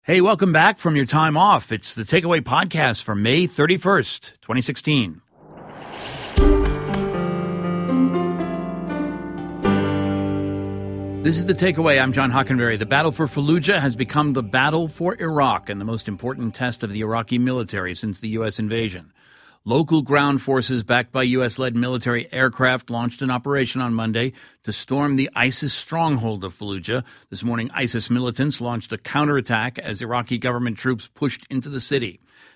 Hey, welcome back from your time off. It's the Takeaway Podcast for May 31st, 2016. This is The Takeaway. I'm John Hockenberry. The battle for Fallujah has become the battle for Iraq and the most important test of the Iraqi military since the U.S. invasion. Local ground forces backed by U.S.-led military aircraft launched an operation on Monday to storm the ISIS stronghold of Fallujah. This morning, ISIS militants launched a counterattack as Iraqi government troops pushed into the city.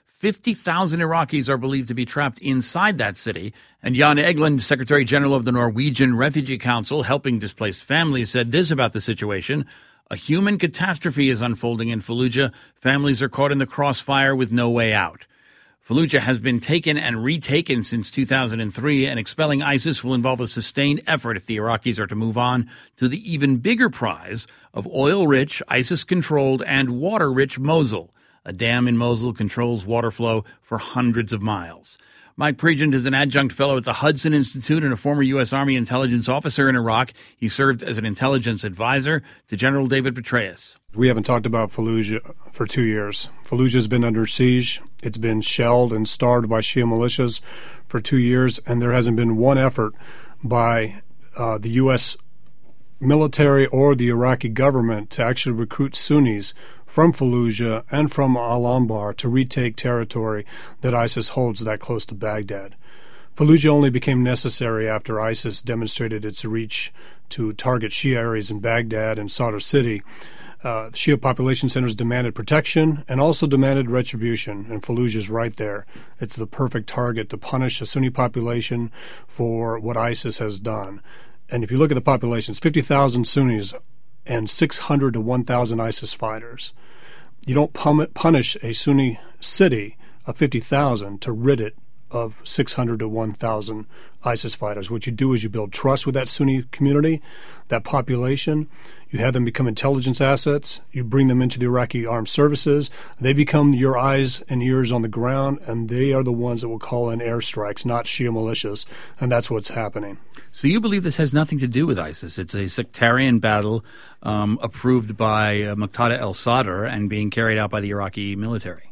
50,000 Iraqis are believed to be trapped inside that city. And Jan Egeland, Secretary General of the Norwegian Refugee Council, helping displaced families, said this about the situation. A human catastrophe is unfolding in Fallujah. Families are caught in the crossfire with no way out. Fallujah has been taken and retaken since 2003, and expelling ISIS will involve a sustained effort if the Iraqis are to move on to the even bigger prize of oil-rich, ISIS-controlled, and water-rich Mosul. A dam in Mosul controls water flow for hundreds of miles. Mike Pregent is an adjunct fellow at the Hudson Institute and a former U.S. Army intelligence officer in Iraq. He served as an intelligence advisor to General David Petraeus. We haven't talked about Fallujah for 2 years. Fallujah's been under siege. It's been shelled and starved by Shia militias for 2 years, and there hasn't been one effort by the U.S. military or the Iraqi government to actually recruit Sunnis from Fallujah and from Al-Anbar to retake territory that ISIS holds that close to Baghdad. Fallujah only became necessary after ISIS demonstrated its reach to target Shia areas in Baghdad and Sadr City. Shia population centers demanded protection and also demanded retribution, and Fallujah is right there. It's the perfect target to punish a Sunni population for what ISIS has done. And if you look at the populations, 50,000 Sunnis and 600 to 1,000 ISIS fighters. You don't punish a Sunni city of 50,000 to rid it of 600 to 1,000 ISIS fighters. What you do is you build trust with that Sunni community, that population. You have them become intelligence assets. You bring them into the Iraqi armed services. They become your eyes and ears on the ground, and they are the ones that will call in airstrikes, not Shia militias, and that's what's happening. So you believe this has nothing to do with ISIS? It's a sectarian battle approved by Muqtada al-Sadr and being carried out by the Iraqi military.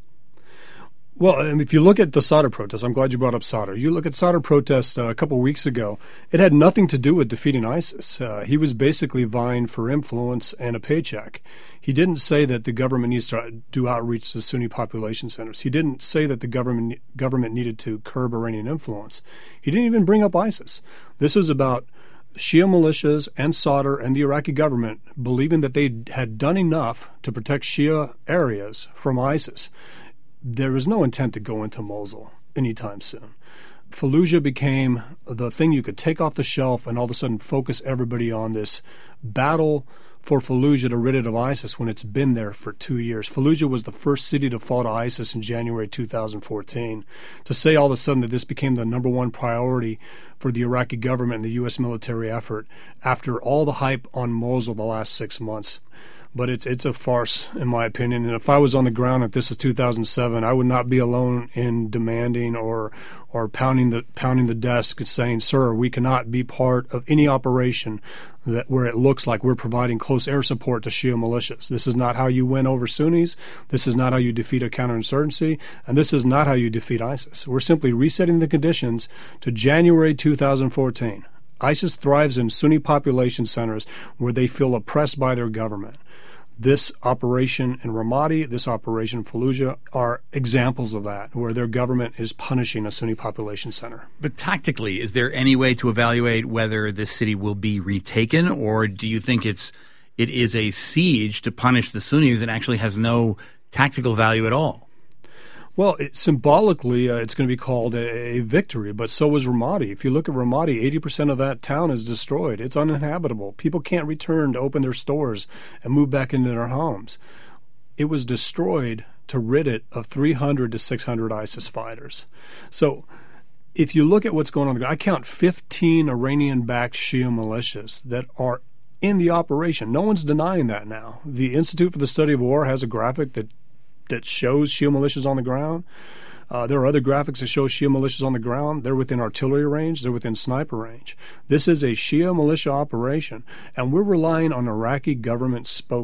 Well, if you look at the Sadr protests, I'm glad you brought up Sadr. You look at Sadr protests a couple of weeks ago, it had nothing to do with defeating ISIS. He was basically vying for influence and a paycheck. He didn't say that the government needs to do outreach to Sunni population centers. He didn't say that the government needed to curb Iranian influence. He didn't even bring up ISIS. This was about Shia militias and Sadr and the Iraqi government believing that they had done enough to protect Shia areas from ISIS. There was no intent to go into Mosul anytime soon. Fallujah became the thing you could take off the shelf and all of a sudden focus everybody on this battle for Fallujah to rid it of ISIS when it's been there for 2 years. Fallujah was the first city to fall to ISIS in January 2014. To say all of a sudden that this became the number one priority for the Iraqi government and the U.S. military effort after all the hype on Mosul the last 6 months. But it's a farce, in my opinion. And if I was on the ground, if this was 2007, I would not be alone in demanding or pounding the desk and saying, "Sir, we cannot be part of any operation where it looks like we're providing close air support to Shia militias. This is not how you win over Sunnis. This is not how you defeat a counterinsurgency, and this is not how you defeat ISIS. We're simply resetting the conditions to January 2014." ISIS thrives in Sunni population centers where they feel oppressed by their government. This operation in Ramadi, this operation in Fallujah are examples of that, where their government is punishing a Sunni population center. But tactically, is there any way to evaluate whether this city will be retaken, or do you think it is a siege to punish the Sunnis and actually has no tactical value at all? Well, symbolically, it's going to be called a victory, but so was Ramadi. If you look at Ramadi, 80% of that town is destroyed. It's uninhabitable. People can't return to open their stores and move back into their homes. It was destroyed to rid it of 300 to 600 ISIS fighters. So if you look at what's going on, I count 15 Iranian-backed Shia militias that are in the operation. No one's denying that now. The Institute for the Study of War has a graphic that shows Shia militias on the ground. There are other graphics that show Shia militias on the ground. They're within artillery range. They're within sniper range. This is a Shia militia operation, and we're relying on Iraqi government spokespeople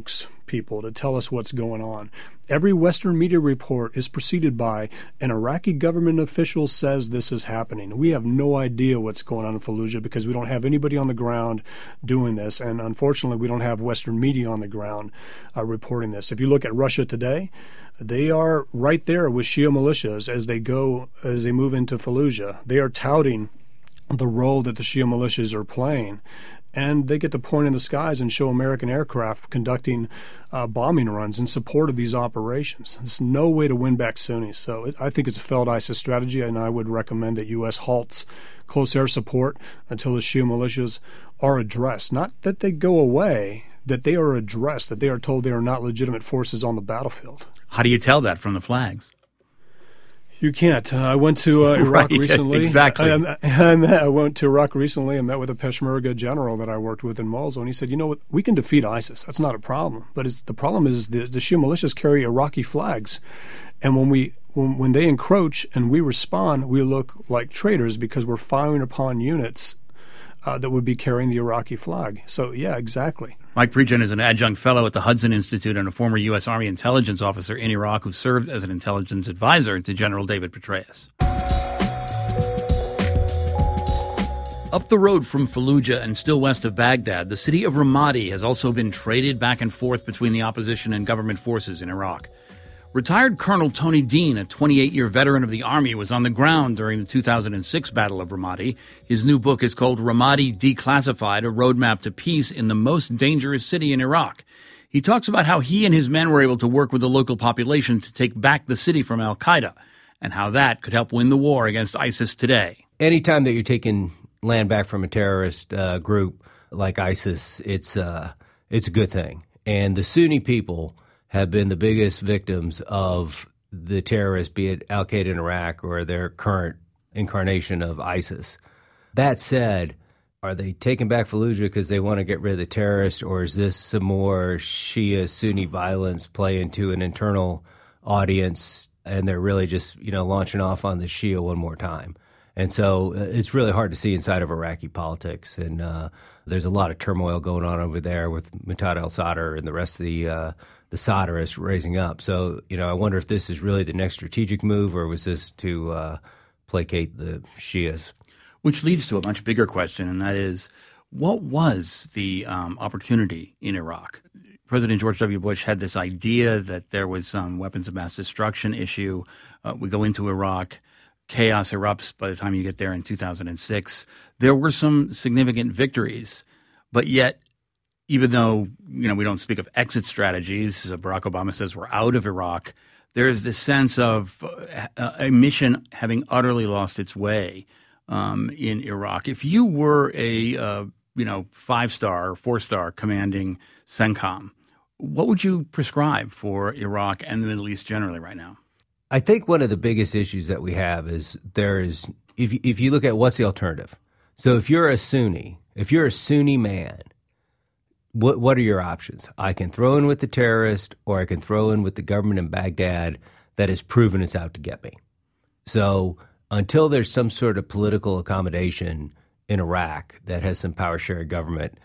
people to tell us what's going on. Every Western media report is preceded by an Iraqi government official says this is happening. We have no idea what's going on in Fallujah because we don't have anybody on the ground doing this, and unfortunately we don't have Western media on the ground reporting this. If you look at Russia today, they are right there with Shia militias as they move into Fallujah. They are touting the role that the Shia militias are playing, and they get to point in the skies and show American aircraft conducting bombing runs in support of these operations. There's no way to win back Sunnis. So I think it's a failed ISIS strategy, and I would recommend that U.S. halts close air support until the Shia militias are addressed. Not that they go away, that they are addressed, that they are told they are not legitimate forces on the battlefield. How do you tell that from the flags? You can't. I went to Iraq recently. Exactly. I went to Iraq recently and met with a Peshmerga general that I worked with in Mosul, and he said, you know what, we can defeat ISIS. That's not a problem. But the problem is the Shia militias carry Iraqi flags. And when they encroach and we respond, we look like traitors because we're firing upon units that would be carrying the Iraqi flag. So, yeah, exactly. Mike Pregent is an adjunct fellow at the Hudson Institute and a former U.S. Army intelligence officer in Iraq who served as an intelligence advisor to General David Petraeus. Up the road from Fallujah and still west of Baghdad, the city of Ramadi has also been traded back and forth between the opposition and government forces in Iraq. Retired Colonel Tony Dean, a 28-year veteran of the Army, was on the ground during the 2006 Battle of Ramadi. His new book is called Ramadi Declassified, a roadmap to peace in the most dangerous city in Iraq. He talks about how he and his men were able to work with the local population to take back the city from al-Qaeda and how that could help win the war against ISIS today. Anytime that you're taking land back from a terrorist group like ISIS, it's a good thing. And the Sunni people have been the biggest victims of the terrorists, be it al-Qaeda in Iraq or their current incarnation of ISIS. That said, are they taking back Fallujah because they want to get rid of the terrorists, or is this some more Shia-Sunni violence play into an internal audience, and they're really just, launching off on the Shia one more time? And so it's really hard to see inside of Iraqi politics, and there's a lot of turmoil going on over there with Muqtada al-Sadr and the rest of the Sadrists raising up. So, I wonder if this is really the next strategic move, or was this to placate the Shias? Which leads to a much bigger question, and that is, what was the opportunity in Iraq? President George W. Bush had this idea that there was some weapons of mass destruction issue. We go into Iraq. Chaos erupts by the time you get there in 2006. There were some significant victories, but yet, even though we don't speak of exit strategies, Barack Obama says we're out of Iraq, there is this sense of a mission having utterly lost its way in Iraq. If you were a 5-star or 4-star commanding CENTCOM, what would you prescribe for Iraq and the Middle East generally right now? I think one of the biggest issues that we have is if you look at what's the alternative. So if you're a Sunni man, what are your options? I can throw in with the terrorist, or I can throw in with the government in Baghdad that has proven it's out to get me. So until there's some sort of political accommodation in Iraq that has some power sharing government,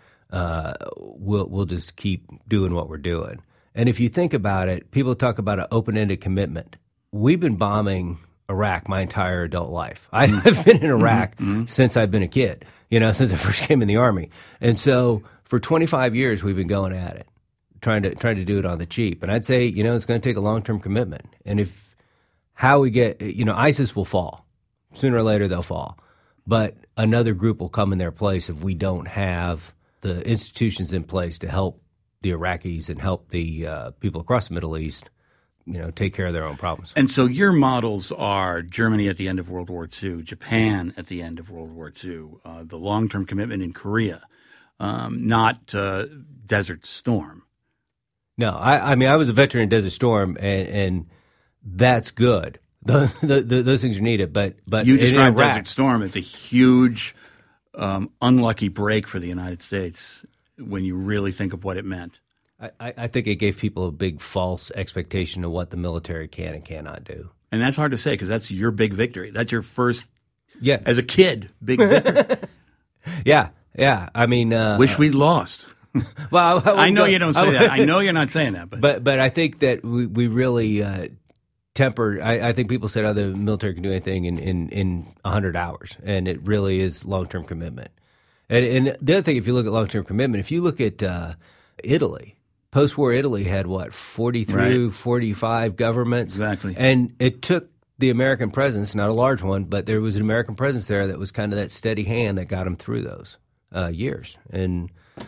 we'll just keep doing what we're doing. And if you think about it, people talk about an open-ended commitment. We've been bombing Iraq my entire adult life. I've been in Iraq since I've been a kid, since I first came in the Army. And so for 25 years, we've been going at it, trying to do it on the cheap. And I'd say, it's going to take a long-term commitment. And how we get, ISIS will fall. Sooner or later, they'll fall. But another group will come in their place if we don't have the institutions in place to help the Iraqis and help the people across the Middle East take care of their own problems. And so your models are Germany at the end of World War II, Japan at the end of World War II, the long-term commitment in Korea, not Desert Storm. No, I mean, I was a veteran in Desert Storm, and that's good. Those things are needed, but you described Desert Storm as a huge, unlucky break for the United States when you really think of what it meant. I think it gave people a big false expectation of what the military can and cannot do. And that's hard to say because that's your big victory. That's your first, as a kid, big victory. Yeah. I mean, wish we'd lost. Well, I know you don't say that. I know you're not saying that. But I think that we really tempered. I think people said, the military can do anything in 100 hours, and it really is long-term commitment. And the other thing, if you look at long-term commitment, if you look at Italy, post-war Italy had, 43, 45 governments? Exactly. And it took the American presence, not a large one, but there was an American presence there that was kind of that steady hand that got them through those years. And,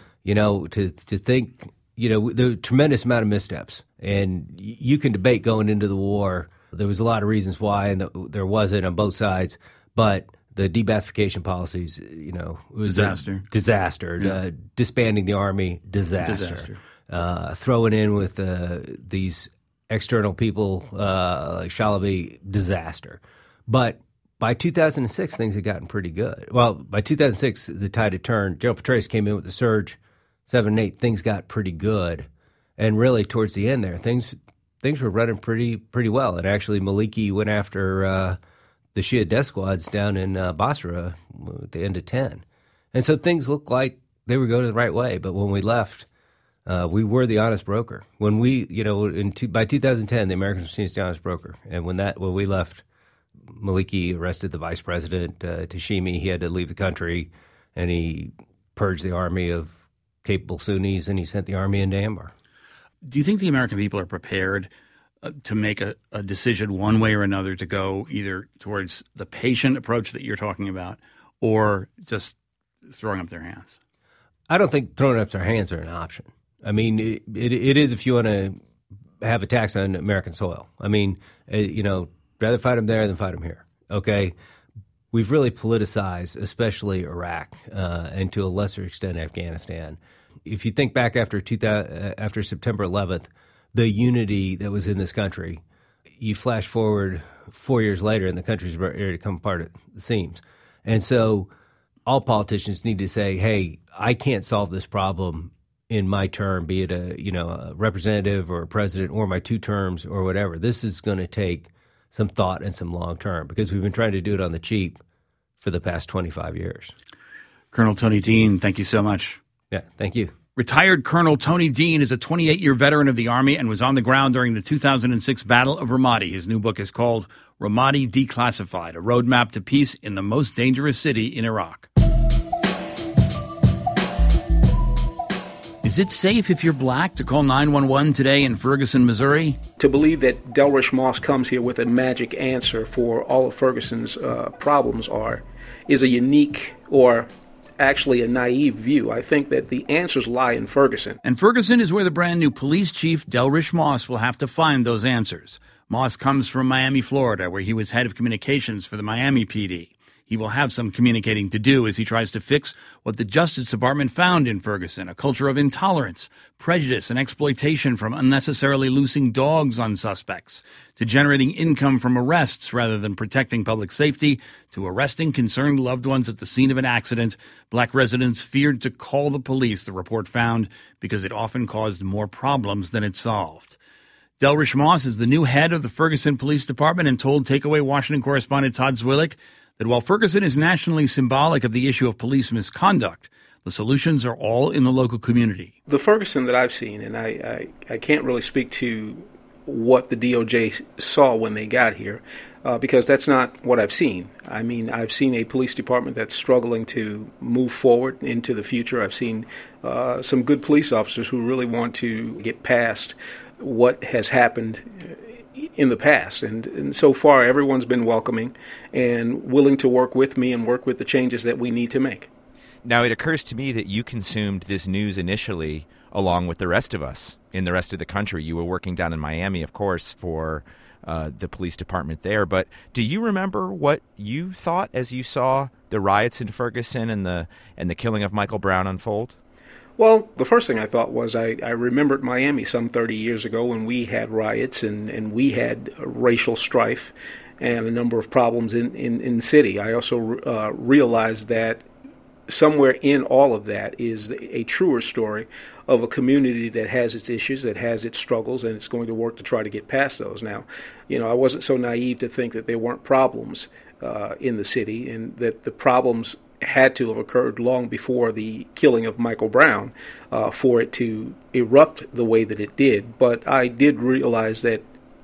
to think, the tremendous amount of missteps. And you can debate going into the war. There was a lot of reasons why, and there wasn't on both sides. But the de-Ba'athification policies, it was disaster. Yeah. Disbanding the army, disaster. Throwing in with these external people like Shalaby, disaster. But by 2006, things had gotten pretty good. Well, by 2006, the tide had turned. General Petraeus came in with the surge, 7 and 8. Things got pretty good, and really towards the end there, things were running pretty well. And actually, Maliki went after the Shia death squads down in Basra at the end of 10, and so things looked like they were going the right way. But when we left, we were the honest broker. When we, by 2010, the Americans were seen as the honest broker, and when we left, Maliki arrested the vice president, Tashimi. He had to leave the country, and he purged the army of capable Sunnis, and he sent the army into Anbar. Do you think the American people are prepared to make a decision one way or another to go either towards the patient approach that you're talking about or just throwing up their hands? I don't think throwing up their hands are an option. I mean, it is if you want to have attacks on American soil. I mean, rather fight them there than fight them here. Okay, we've really politicized, especially Iraq, and to a lesser extent Afghanistan. If you think back after September 11th, the unity that was in this country, you flash forward 4 years later, and the country's ready to come apart at the seams. And so, all politicians need to say, "Hey, I can't solve this problem in my term, be it a representative or a president or my 2 terms or whatever. This is going to take some thought and some long term because we've been trying to do it on the cheap for the past 25 years. Colonel Tony Dean, thank you so much. Yeah, thank you. Retired Colonel Tony Dean is a 28-year veteran of the Army and was on the ground during the 2006 Battle of Ramadi. His new book is called Ramadi Declassified, a roadmap to peace in the most dangerous city in Iraq. Is it safe if you're black to call 911 today in Ferguson, Missouri? To believe that Delrish Moss comes here with a magic answer for all of Ferguson's problems is a unique or actually a naive view. I think that the answers lie in Ferguson. And Ferguson is where the brand new police chief, Delrish Moss, will have to find those answers. Moss comes from Miami, Florida, where he was head of communications for the Miami PD. He will have some communicating to do as he tries to fix what the Justice Department found in Ferguson, a culture of intolerance, prejudice, and exploitation, from unnecessarily loosing dogs on suspects, to generating income from arrests rather than protecting public safety, to arresting concerned loved ones at the scene of an accident. Black residents feared to call the police, the report found, because it often caused more problems than it solved. Delrish Moss is the new head of the Ferguson Police Department and told Takeaway Washington correspondent Todd Zwillich that while Ferguson is nationally symbolic of the issue of police misconduct, the solutions are all in the local community. The Ferguson that I've seen, and I can't really speak to what the DOJ saw when they got here, because that's not what I've seen. I mean, I've seen a police department that's struggling to move forward into the future. I've seen some good police officers who really want to get past what has happened in the past. And so far, everyone's been welcoming and willing to work with me and work with the changes that we need to make. Now, it occurs to me that you consumed this news initially along with the rest of us in the rest of the country. You were working down in Miami, of course, for the police department there. But do you remember what you thought as you saw the riots in Ferguson and the killing of Michael Brown unfold? Well, the first thing I thought was I remembered Miami some 30 years ago when we had riots and we had racial strife and a number of problems in the city. I also realized that somewhere in all of that is a truer story of a community that has its issues, that has its struggles, and it's going to work to try to get past those. Now, I wasn't so naive to think that there weren't problems in the city and that the problems had to have occurred long before the killing of Michael Brown for it to erupt the way that it did. But I did realize that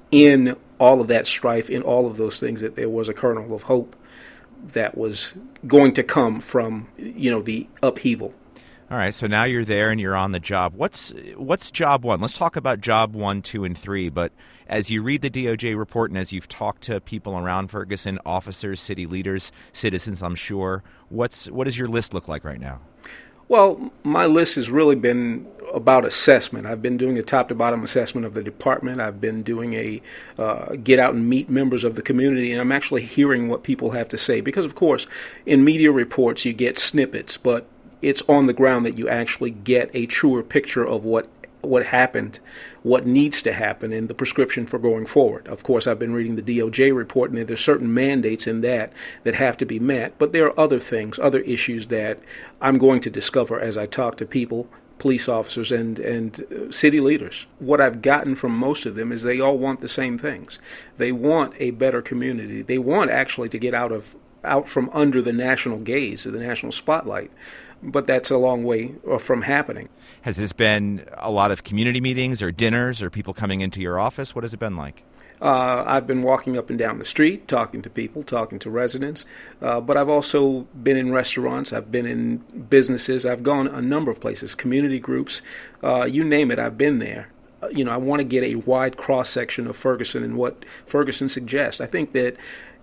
in all of that strife, in all of those things, that there was a kernel of hope that was going to come from, the upheaval. All right, so now you're there and you're on the job. What's job one? Let's talk about job 1, 2, and 3. But as you read the DOJ report and as you've talked to people around Ferguson, officers, city leaders, citizens, I'm sure, what does your list look like right now? Well, my list has really been about assessment. I've been doing a top-to-bottom assessment of the department. I've been doing a get out and meet members of the community, and I'm actually hearing what people have to say. Because, of course, in media reports you get snippets, but it's on the ground that you actually get a truer picture of what happened, what needs to happen, and the prescription for going forward. Of course, I've been reading the DOJ report, and there's certain mandates in that have to be met, but there are other things, other issues that I'm going to discover as I talk to people, police officers, and city leaders. What I've gotten from most of them is they all want the same things. They want a better community. They want actually to get out from under the national gaze, or the national spotlight. But that's a long way from happening. Has this been a lot of community meetings or dinners or people coming into your office? What has it been like? I've been walking up and down the street, talking to people, talking to residents. But I've also been in restaurants. I've been in businesses. I've gone a number of places, community groups. You name it, I've been there. I want to get a wide cross-section of Ferguson and what Ferguson suggests. I think that,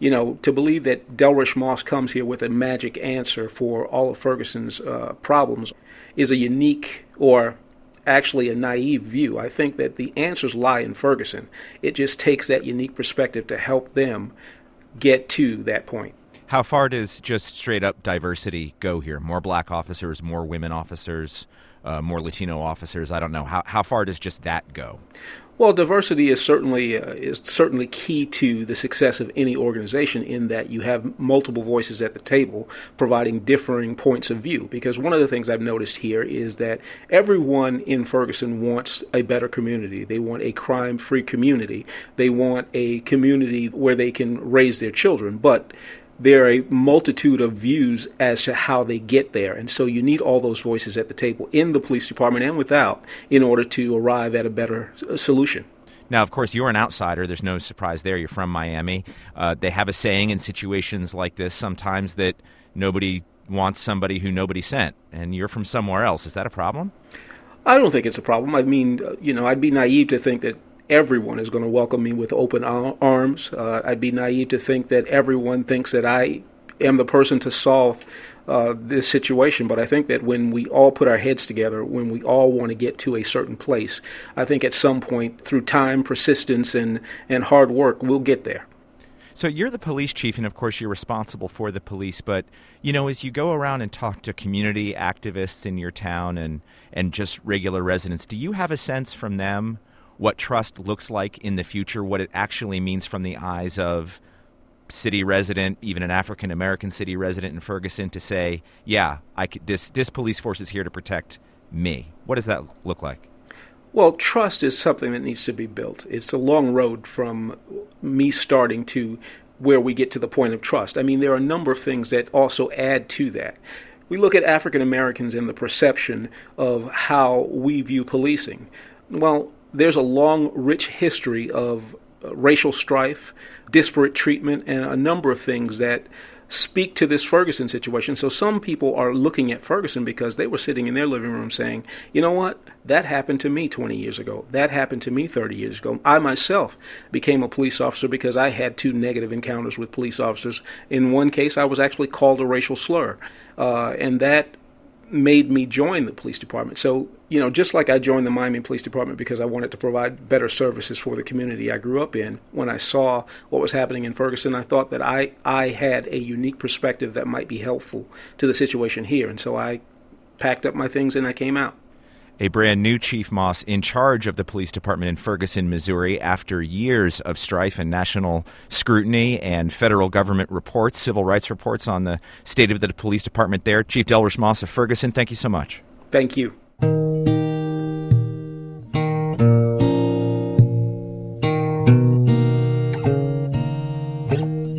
to believe that Delrish Moss comes here with a magic answer for all of Ferguson's problems is a unique, or actually a naive view. I think that the answers lie in Ferguson. It just takes that unique perspective to help them get to that point. How far does just straight-up diversity go here? More black officers, more women officers, more Latino officers? I don't know. How far does just that go? Well, diversity is certainly key to the success of any organization, in that you have multiple voices at the table providing differing points of view. Because one of the things I've noticed here is that everyone in Ferguson wants a better community. They want a crime-free community. They want a community where they can raise their children. But there are a multitude of views as to how they get there. And so you need all those voices at the table in the police department and without in order to arrive at a better solution. Now, of course, you're an outsider. There's no surprise there. You're from Miami. They have a saying in situations like this sometimes that nobody wants somebody who nobody sent, and you're from somewhere else. Is that a problem? I don't think it's a problem. I mean, I'd be naive to think that everyone is going to welcome me with open arms. I'd be naive to think that everyone thinks that I am the person to solve this situation. But I think that when we all put our heads together, when we all want to get to a certain place, I think at some point, through time, persistence, and hard work, we'll get there. So you're the police chief, and of course you're responsible for the police. But, as you go around and talk to community activists in your town and just regular residents, do you have a sense from them what trust looks like in the future, what it actually means from the eyes of city resident, even an African-American city resident in Ferguson, to say, yeah, this police force is here to protect me? What does that look like? Well, trust is something that needs to be built. It's a long road from me starting to where we get to the point of trust. I mean, there are a number of things that also add to that. We look at African Americans and the perception of how we view policing. Well, there's a long, rich history of racial strife, disparate treatment, and a number of things that speak to this Ferguson situation. So some people are looking at Ferguson because they were sitting in their living room saying, you know what, that happened to me 20 years ago. That happened to me 30 years ago. I myself became a police officer because I had 2 negative encounters with police officers. In one case, I was actually called a racial slur, and that made me join the police department. So, just like I joined the Miami Police Department because I wanted to provide better services for the community I grew up in, when I saw what was happening in Ferguson, I thought that I had a unique perspective that might be helpful to the situation here. And so I packed up my things and I came out. A brand new Chief Moss in charge of the police department in Ferguson, Missouri, after years of strife and national scrutiny and federal government reports, civil rights reports on the state of the police department there. Chief Delrish Moss of Ferguson, thank you so much. Thank you.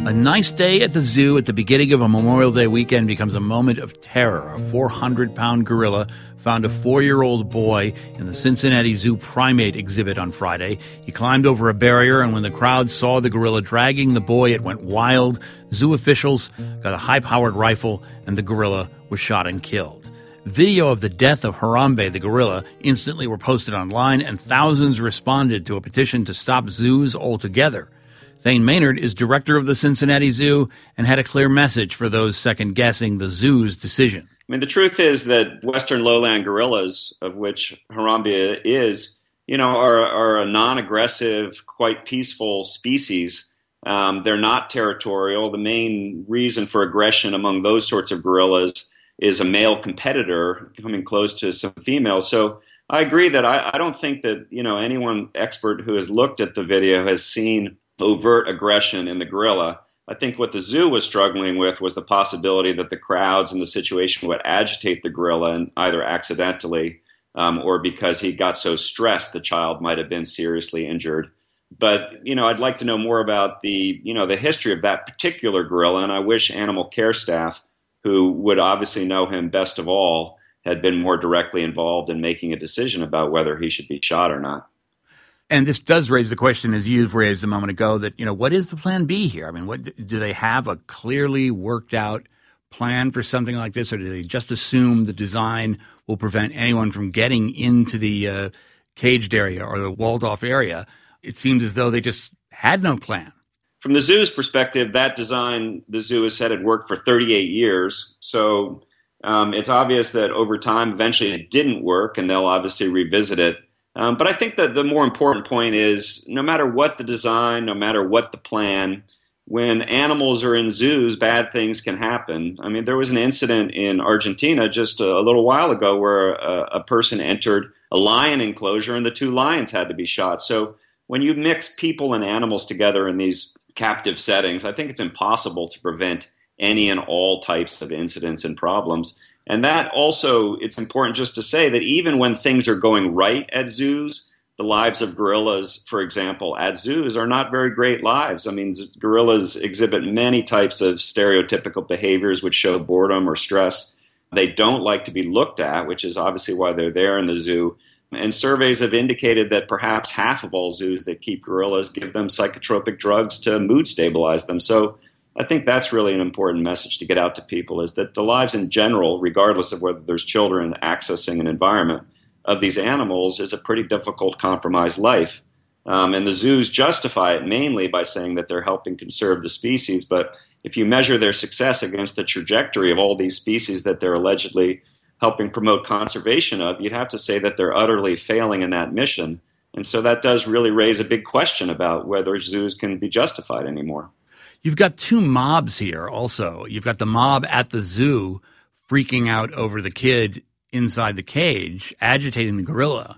A nice day at the zoo at the beginning of a Memorial Day weekend becomes a moment of terror. A 400-pound gorilla found a 4-year-old boy in the Cincinnati Zoo primate exhibit on Friday. He climbed over a barrier, and when the crowd saw the gorilla dragging the boy, it went wild. Zoo officials got a high-powered rifle, and the gorilla was shot and killed. Video of the death of Harambe, the gorilla, instantly were posted online, and thousands responded to a petition to stop zoos altogether. Thane Maynard is director of the Cincinnati Zoo and had a clear message for those second-guessing the zoo's decision. I mean, the truth is that Western lowland gorillas, of which Harambe is, are a non-aggressive, quite peaceful species. They're not territorial. The main reason for aggression among those sorts of gorillas is a male competitor coming close to some females. So I agree that I don't think that, anyone expert who has looked at the video has seen overt aggression in the gorilla. I think what the zoo was struggling with was the possibility that the crowds in the situation would agitate the gorilla, and either accidentally or because he got so stressed the child might have been seriously injured. But, I'd like to know more about the history of that particular gorilla, and I wish animal care staff, who would obviously know him best of all, had been more directly involved in making a decision about whether he should be shot or not. And this does raise the question, as you've raised a moment ago, that, what is the plan B here? I mean, what do they have a clearly worked out plan for something like this, or do they just assume the design will prevent anyone from getting into the caged area or the walled-off area? It seems as though they just had no plan. From the zoo's perspective, that design, the zoo has said, had worked for 38 years. So it's obvious that over time, eventually it didn't work, and they'll obviously revisit it. But I think that the more important point is, no matter what the design, no matter what the plan, when animals are in zoos, bad things can happen. I mean, there was an incident in Argentina just a little while ago where a person entered a lion enclosure and the 2 lions had to be shot. So when you mix people and animals together in these captive settings, I think it's impossible to prevent any and all types of incidents and problems. And that also, it's important just to say that even when things are going right at zoos, the lives of gorillas, for example, at zoos are not very great lives. I mean, gorillas exhibit many types of stereotypical behaviors which show boredom or stress. They don't like to be looked at, which is obviously why they're there in the zoo. And surveys have indicated that perhaps half of all zoos that keep gorillas give them psychotropic drugs to mood stabilize them. So I think that's really an important message to get out to people, is that the lives in general, regardless of whether there's children accessing an environment, of these animals is a pretty difficult, compromised life. And the zoos justify it mainly by saying that they're helping conserve the species. But if you measure their success against the trajectory of all these species that they're allegedly helping promote conservation of, you'd have to say that they're utterly failing in that mission. And so that does really raise a big question about whether zoos can be justified anymore. You've got 2 mobs here also. You've got the mob at the zoo freaking out over the kid inside the cage, agitating the gorilla.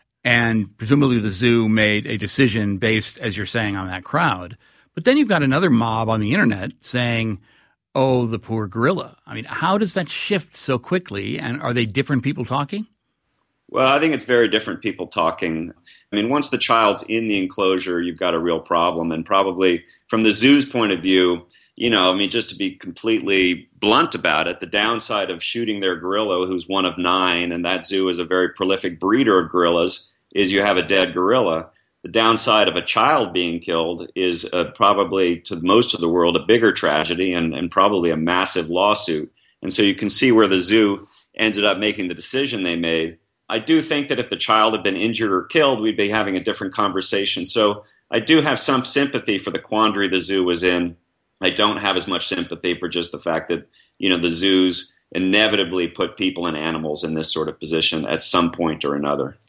And presumably the zoo made a decision based, as you're saying, on that crowd. But then you've got another mob on the internet saying, oh, the poor gorilla. I mean, how does that shift so quickly? And are they different people talking? Well, I think it's very different people talking. I mean, once the child's in the enclosure, you've got a real problem. And probably from the zoo's point of view, just to be completely blunt about it, the downside of shooting their gorilla, who's one of 9, and that zoo is a very prolific breeder of gorillas, is you have a dead gorilla. The downside of a child being killed is probably, to most of the world, a bigger tragedy and probably a massive lawsuit. And so you can see where the zoo ended up making the decision they made. I do think that if the child had been injured or killed, we'd be having a different conversation. So I do have some sympathy for the quandary the zoo was in. I don't have as much sympathy for just the fact that, the zoos inevitably put people and animals in this sort of position at some point or another.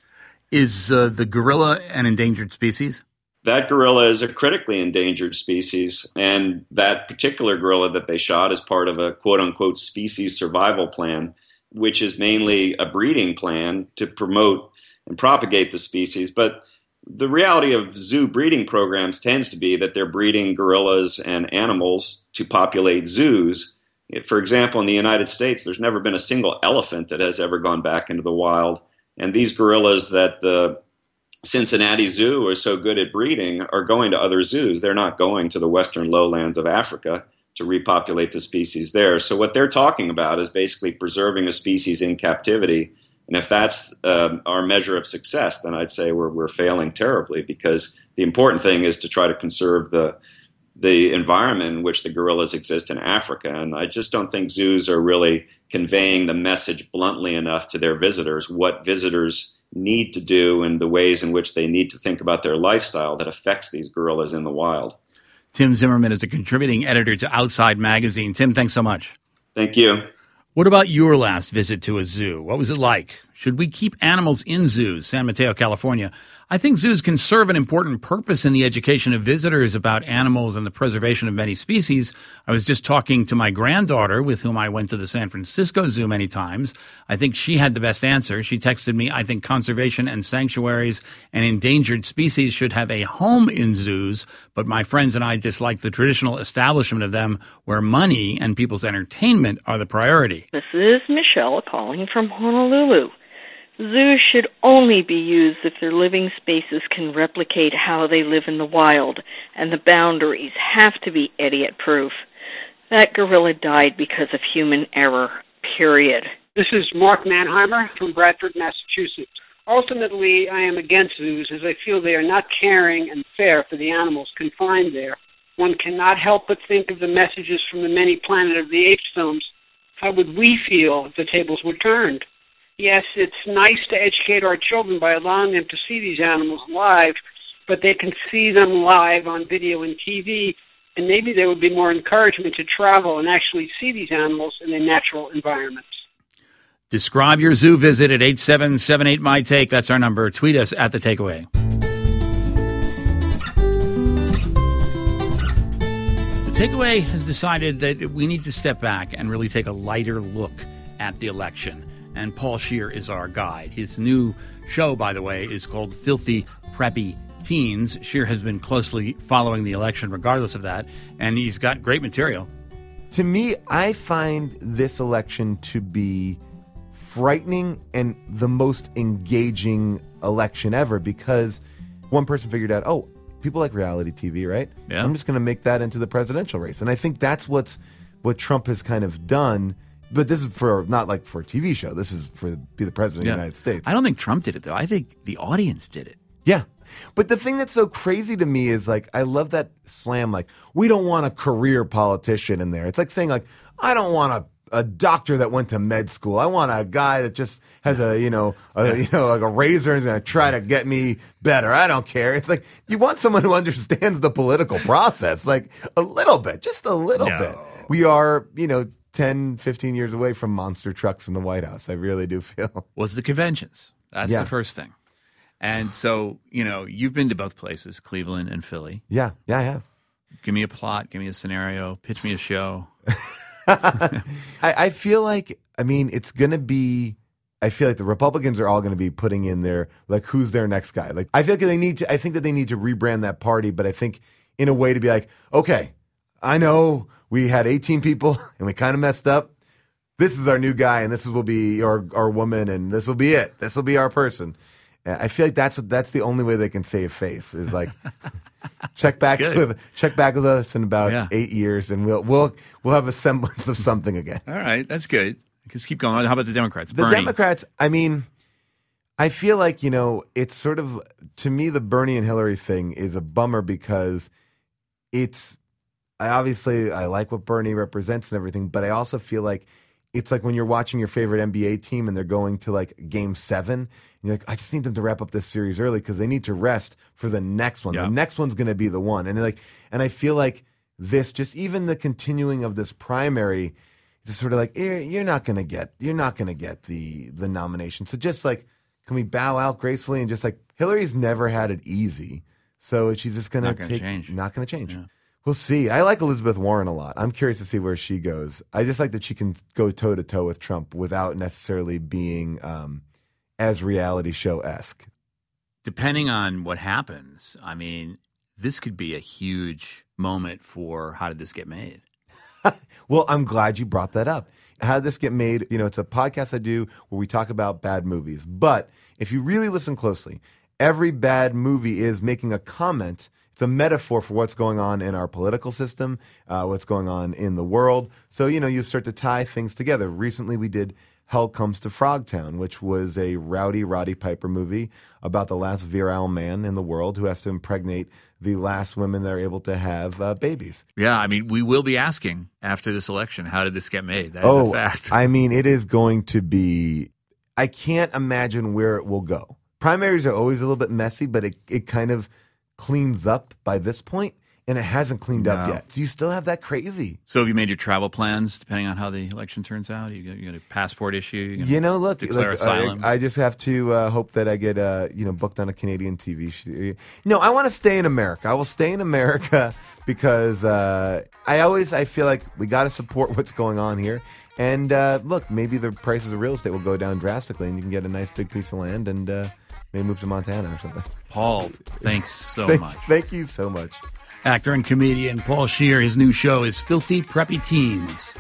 Is the gorilla an endangered species? That gorilla is a critically endangered species, and that particular gorilla that they shot is part of a quote-unquote species survival plan, which is mainly a breeding plan to promote and propagate the species. But the reality of zoo breeding programs tends to be that they're breeding gorillas and animals to populate zoos. For example, in the United States, there's never been a single elephant that has ever gone back into the wild. And these gorillas that the Cincinnati Zoo are so good at breeding are going to other zoos. They're not going to the western lowlands of Africa to repopulate the species there. So what they're talking about is basically preserving a species in captivity. And if that's our measure of success, then I'd say we're failing terribly, because the important thing is to try to conserve the environment in which the gorillas exist in Africa. And I just don't think zoos are really conveying the message bluntly enough to their visitors, what visitors need to do and the ways in which they need to think about their lifestyle that affects these gorillas in the wild. Tim Zimmerman is a contributing editor to Outside Magazine. Tim, thanks so much. Thank you. What about your last visit to a zoo? What was it like? Should we keep animals in zoos? San Mateo, California. I think zoos can serve an important purpose in the education of visitors about animals and the preservation of many species. I was just talking to my granddaughter, with whom I went to the San Francisco Zoo many times. I think she had the best answer. She texted me, I think conservation and sanctuaries and endangered species should have a home in zoos, but my friends and I dislike the traditional establishment of them, where money and people's entertainment are the priority. This is Michelle calling from Honolulu. Zoos should only be used if their living spaces can replicate how they live in the wild, and the boundaries have to be idiot-proof. That gorilla died because of human error, period. This is Mark Mannheimer from Bradford, Massachusetts. Ultimately, I am against zoos, as I feel they are not caring and fair for the animals confined there. One cannot help but think of the messages from the many Planet of the Apes films. How would we feel if the tables were turned? Yes, it's nice to educate our children by allowing them to see these animals live, but they can see them live on video and TV, and maybe there would be more encouragement to travel and actually see these animals in their natural environments. Describe your zoo visit at 8778-MY-TAKE. That's our number. Tweet us at The Takeaway. The Takeaway has decided that we need to step back and really take a lighter look at the election. And Paul Scheer is our guide. His new show, by the way, is called Filthy Preppy Teens. Scheer has been closely following the election regardless of that, and he's got great material. To me, I find this election to be frightening and the most engaging election ever, because one person figured out, oh, people like reality TV, right? Yeah. I'm just going to make that into the presidential race. And I think that's what Trump has kind of done. But this is for not like for a TV show. This is for be the president of the United States. I don't think Trump did it, though. I think the audience did it. Yeah. But the thing that's so crazy to me is, like, I love that slam, like, we don't want a career politician in there. It's like saying, like, I don't want a doctor that went to med school. I want a guy that just has like a razor and is going to try to get me better. I don't care. It's like, you want someone who understands the political process, like a little bit, just a little bit. We are, 10, 15 years away from monster trucks in the White House. I really do feel. Was the conventions. That's the first thing. And so, you've been to both places, Cleveland and Philly. Yeah, I have. Give me a plot, give me a scenario, pitch me a show. I feel like, it's going to be, I feel like the Republicans are all going to be putting in their, like, who's their next guy. Like, I feel like I think that they need to rebrand that party, but I think in a way to be like, okay, I know we had 18 people and we kind of messed up. This is our new guy, and will be our woman, and this will be it. This will be our person. I feel like that's the only way they can save face is like check back with us in about 8 years, and we'll have a semblance of something again. All right, that's good. Just keep going. How about the Democrats? The Democrats, I feel like, it's sort of, to me, the Bernie and Hillary thing is a bummer, because I like what Bernie represents and everything, but I also feel like it's like when you're watching your favorite NBA team and they're going to like Game 7, and you're like, I just need them to wrap up this series early because they need to rest for the next one. Yeah. The next one's going to be the one. And I feel like this, just even the continuing of this primary, is sort of like, you're not going to get the nomination. So just like, can we bow out gracefully and just like, Hillary's never had it easy. So she's just going to change. Not going to change. Yeah. We'll see. I like Elizabeth Warren a lot. I'm curious to see where she goes. I just like that she can go toe-to-toe with Trump without necessarily being as reality show-esque. Depending on what happens, this could be a huge moment for how did this get made? Well, I'm glad you brought that up. How did this get made? It's a podcast I do where we talk about bad movies. But if you really listen closely, every bad movie is making a comment. It's a metaphor for what's going on in our political system, what's going on in the world. So, you start to tie things together. Recently, we did Hell Comes to Frogtown, which was a rowdy Roddy Piper movie about the last virile man in the world who has to impregnate the last women that are able to have babies. Yeah, I mean, we will be asking after this election, how did this get made? That is a fact. I mean, it is going to be – I can't imagine where it will go. Primaries are always a little bit messy, but it kind of cleans up by this point, and it hasn't cleaned up yet. Do you still have that crazy? So have you made your travel plans depending on how the election turns out? You got a passport issue? Look, declare asylum? I just have to hope that I get booked on a Canadian TV show. No, I want to stay in America. I will stay in America because I feel like we got to support what's going on here. And look, maybe the prices of real estate will go down drastically, and you can get a nice big piece of land and maybe move to Montana or something. Paul, thanks so much. Thank you so much. Actor and comedian Paul Scheer. His new show is Filthy Preppy Teens.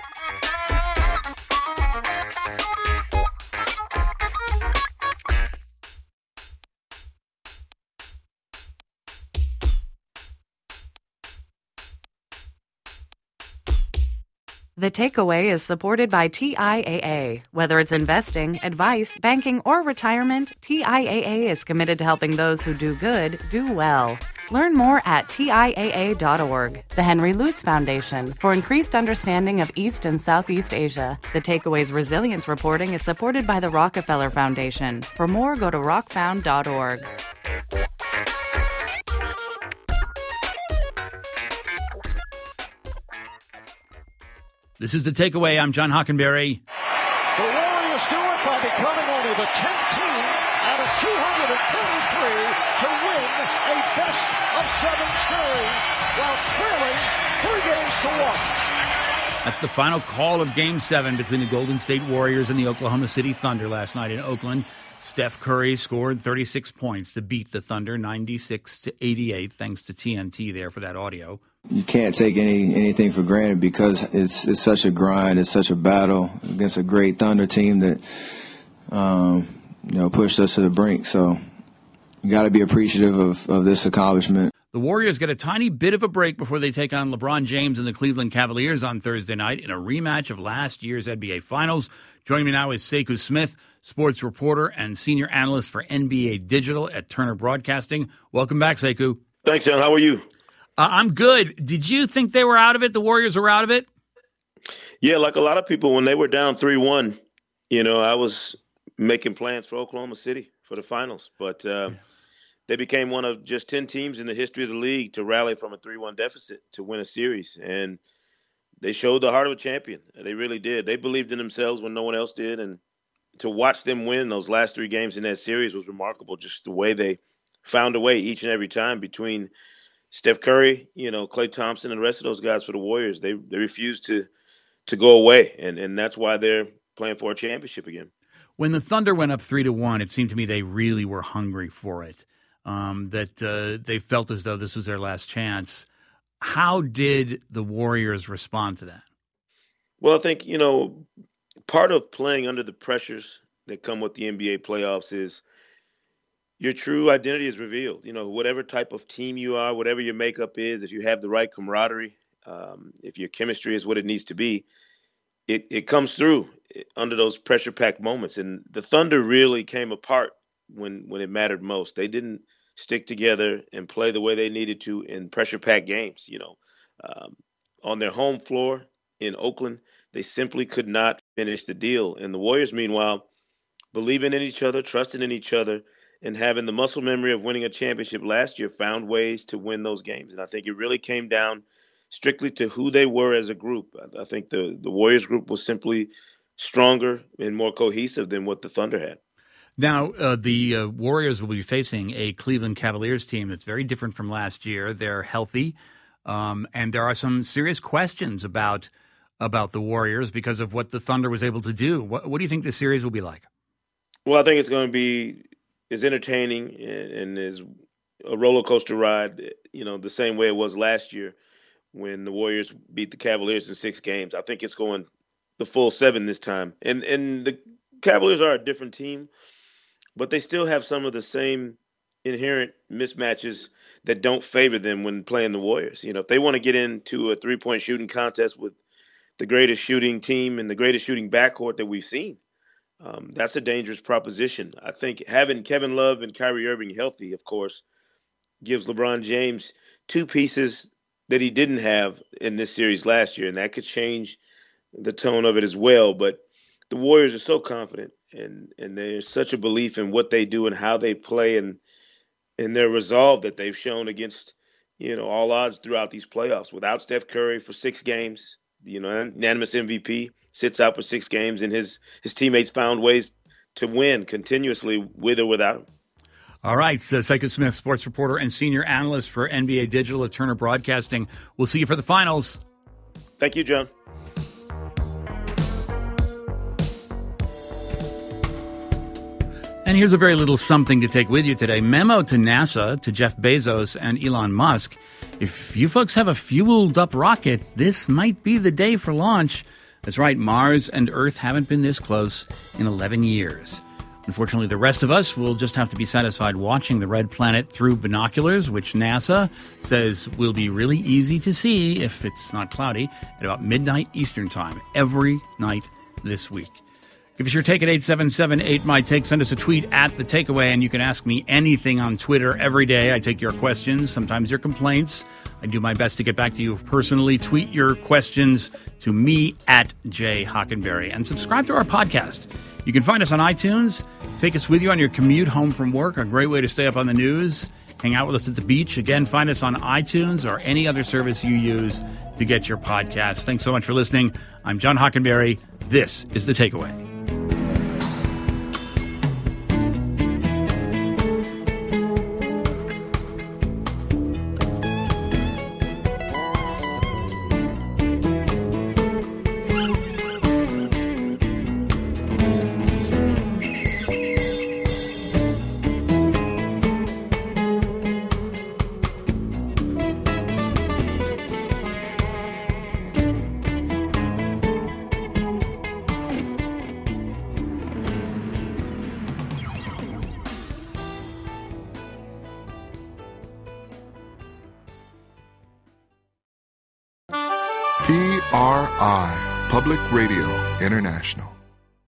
The Takeaway is supported by TIAA. Whether it's investing, advice, banking, or retirement, TIAA is committed to helping those who do good do well. Learn more at TIAA.org. The Henry Luce Foundation for increased understanding of East and Southeast Asia. The Takeaway's resilience reporting is supported by the Rockefeller Foundation. For more, go to rockfound.org. This is The Takeaway. I'm John Hockenberry. The Warriors do it by becoming only the 10th team out of 223 to win a best-of-7 series while trailing 3 games to 1. That's the final call of Game 7 between the Golden State Warriors and the Oklahoma City Thunder last night in Oakland. Steph Curry scored 36 points to beat the Thunder 96-88, thanks to TNT there for that audio. You can't take anything for granted because it's such a grind, it's such a battle against a great Thunder team that pushed us to the brink. So you got to be appreciative of this accomplishment. The Warriors get a tiny bit of a break before they take on LeBron James and the Cleveland Cavaliers on Thursday night in a rematch of last year's NBA Finals. Joining me now is Sekou Smith, sports reporter and senior analyst for NBA Digital at Turner Broadcasting. Welcome back, Sekou. Thanks, John. How are you? I'm good. Did you think they were out of it? The Warriors were out of it? Yeah, like a lot of people, when they were down 3-1, I was making plans for Oklahoma City for the finals. But they became one of just 10 teams in the history of the league to rally from a 3-1 deficit to win a series. And they showed the heart of a champion. They really did. They believed in themselves when no one else did. And to watch them win those last 3 games in that series was remarkable, just the way they found a way each and every time between Steph Curry, Klay Thompson, and the rest of those guys for the Warriors. They refused to go away, and that's why they're playing for a championship again. When the Thunder went up 3-1, it seemed to me they really were hungry for it, that they felt as though this was their last chance. How did the Warriors respond to that? Well, I think, part of playing under the pressures that come with the NBA playoffs is your true identity is revealed. Whatever type of team you are, whatever your makeup is, if you have the right camaraderie, if your chemistry is what it needs to be, it comes through under those pressure-packed moments. And the Thunder really came apart when it mattered most. They didn't stick together and play the way they needed to in pressure-packed games. On their home floor in Oakland, they simply could not finish the deal. And the Warriors, meanwhile, believing in each other, trusting in each other, and having the muscle memory of winning a championship last year, found ways to win those games. And I think it really came down strictly to who they were as a group. I think the Warriors group was simply stronger and more cohesive than what the Thunder had. Now, the Warriors will be facing a Cleveland Cavaliers team that's very different from last year. They're healthy, and there are some serious questions about the Warriors because of what the Thunder was able to do. What do you think this series will be like? Well, I think it's going to be as entertaining and as a roller coaster ride, the same way it was last year when the Warriors beat the Cavaliers in 6 games. I think it's going the full 7 this time. And the Cavaliers are a different team, but they still have some of the same inherent mismatches that don't favor them when playing the Warriors. If they want to get into a three-point shooting contest with the greatest shooting team and the greatest shooting backcourt that we've seen, that's a dangerous proposition. I think having Kevin Love and Kyrie Irving healthy, of course, gives LeBron James two pieces that he didn't have in this series last year, and that could change the tone of it as well. But the Warriors are so confident, and there's such a belief in what they do and how they play, and their resolve that they've shown against, all odds throughout these playoffs. Without Steph Curry for 6 games, unanimous MVP, sits out for 6 games, and his teammates found ways to win continuously with or without him. All right, Psycho Smith, sports reporter and senior analyst for NBA Digital at Turner Broadcasting. We'll see you for the finals. Thank you, John. And here's a very little something to take with you today. Memo to NASA, to Jeff Bezos and Elon Musk. If you folks have a fueled-up rocket, this might be the day for launch. That's right, Mars and Earth haven't been this close in 11 years. Unfortunately, the rest of us will just have to be satisfied watching the red planet through binoculars, which NASA says will be really easy to see if it's not cloudy at about midnight Eastern Time every night this week. Give us your take at 877-8MY-TAKE. Send us a tweet at The Takeaway, and you can ask me anything on Twitter every day. I take your questions, sometimes your complaints. I do my best to get back to you personally. Tweet your questions to me at Jay Hockenberry. And subscribe to our podcast. You can find us on iTunes. Take us with you on your commute home from work, a great way to stay up on the news. Hang out with us at the beach. Again, find us on iTunes or any other service you use to get your podcast. Thanks so much for listening. I'm John Hockenberry. This is The Takeaway. PRI, Public Radio International.